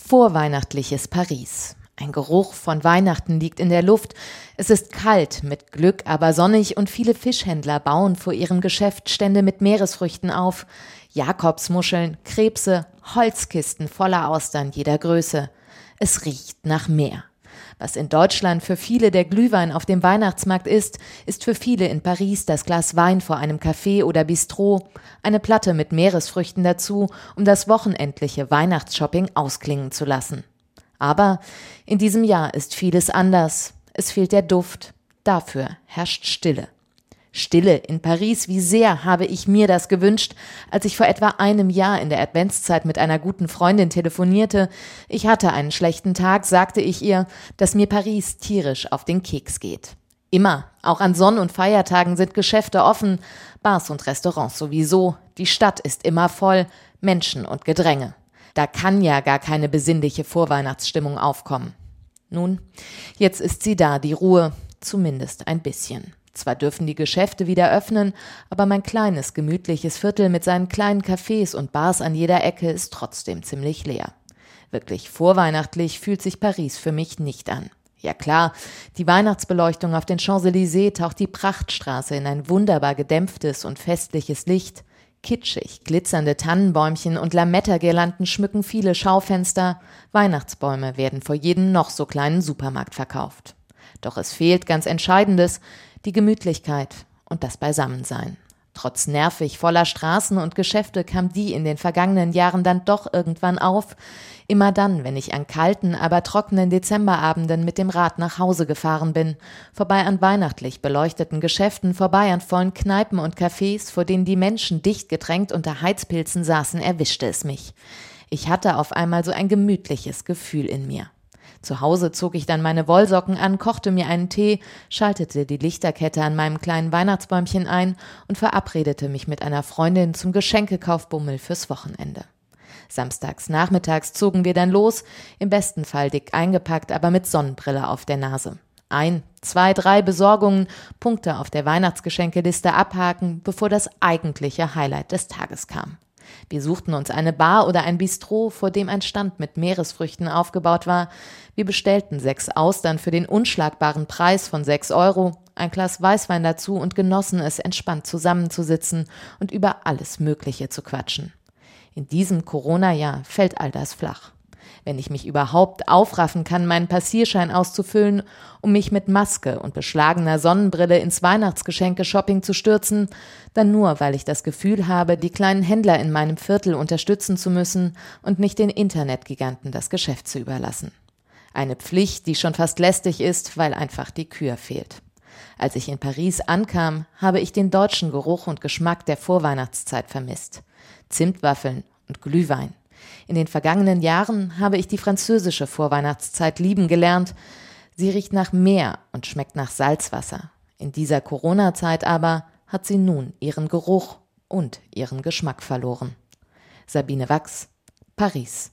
Vorweihnachtliches Paris. Ein Geruch von Weihnachten liegt in der Luft. Es ist kalt, mit Glück aber sonnig und viele Fischhändler bauen vor ihrem Geschäft Stände mit Meeresfrüchten auf. Jakobsmuscheln, Krebse, Holzkisten voller Austern jeder Größe. Es riecht nach Meer. Was in Deutschland für viele der Glühwein auf dem Weihnachtsmarkt ist, ist für viele in Paris das Glas Wein vor einem Café oder Bistro, eine Platte mit Meeresfrüchten dazu, um das wochenendliche Weihnachtsshopping ausklingen zu lassen. Aber in diesem Jahr ist vieles anders. Es fehlt der Duft. Dafür herrscht Stille. Stille in Paris, wie sehr habe ich mir das gewünscht, als ich vor etwa einem Jahr in der Adventszeit mit einer guten Freundin telefonierte. Ich hatte einen schlechten Tag, sagte ich ihr, dass mir Paris tierisch auf den Keks geht. Immer, auch an Sonn- und Feiertagen sind Geschäfte offen, Bars und Restaurants sowieso, die Stadt ist immer voll, Menschen und Gedränge. Da kann ja gar keine besinnliche Vorweihnachtsstimmung aufkommen. Nun, jetzt ist sie da, die Ruhe, zumindest ein bisschen. Zwar dürfen die Geschäfte wieder öffnen, aber mein kleines, gemütliches Viertel mit seinen kleinen Cafés und Bars an jeder Ecke ist trotzdem ziemlich leer. Wirklich vorweihnachtlich fühlt sich Paris für mich nicht an. Ja klar, die Weihnachtsbeleuchtung auf den Champs-Élysées taucht die Prachtstraße in ein wunderbar gedämpftes und festliches Licht. Kitschig, glitzernde Tannenbäumchen und Lametta-Girlanden schmücken viele Schaufenster. Weihnachtsbäume werden vor jedem noch so kleinen Supermarkt verkauft. Doch es fehlt ganz Entscheidendes, die Gemütlichkeit und das Beisammensein. Trotz nervig voller Straßen und Geschäfte kam die in den vergangenen Jahren dann doch irgendwann auf. Immer dann, wenn ich an kalten, aber trockenen Dezemberabenden mit dem Rad nach Hause gefahren bin, vorbei an weihnachtlich beleuchteten Geschäften, vorbei an vollen Kneipen und Cafés, vor denen die Menschen dicht gedrängt unter Heizpilzen saßen, erwischte es mich. Ich hatte auf einmal so ein gemütliches Gefühl in mir. Zu Hause zog ich dann meine Wollsocken an, kochte mir einen Tee, schaltete die Lichterkette an meinem kleinen Weihnachtsbäumchen ein und verabredete mich mit einer Freundin zum Geschenkekaufbummel fürs Wochenende. Samstags nachmittags zogen wir dann los, im besten Fall dick eingepackt, aber mit Sonnenbrille auf der Nase. 1, 2, 3 Besorgungen, Punkte auf der Weihnachtsgeschenkeliste abhaken, bevor das eigentliche Highlight des Tages kam. Wir suchten uns eine Bar oder ein Bistro, vor dem ein Stand mit Meeresfrüchten aufgebaut war. Wir bestellten 6 Austern für den unschlagbaren Preis von 6 €, ein Glas Weißwein dazu und genossen es, entspannt zusammenzusitzen und über alles Mögliche zu quatschen. In diesem Corona-Jahr fällt all das flach. Wenn ich mich überhaupt aufraffen kann, meinen Passierschein auszufüllen, um mich mit Maske und beschlagener Sonnenbrille ins Weihnachtsgeschenke-Shopping zu stürzen, dann nur, weil ich das Gefühl habe, die kleinen Händler in meinem Viertel unterstützen zu müssen und nicht den Internetgiganten das Geschäft zu überlassen. Eine Pflicht, die schon fast lästig ist, weil einfach die Kür fehlt. Als ich in Paris ankam, habe ich den deutschen Geruch und Geschmack der Vorweihnachtszeit vermisst. Zimtwaffeln und Glühwein. In den vergangenen Jahren habe ich die französische Vorweihnachtszeit lieben gelernt. Sie riecht nach Meer und schmeckt nach Salzwasser. In dieser Corona-Zeit aber hat sie nun ihren Geruch und ihren Geschmack verloren. Sabine Wachs, Paris.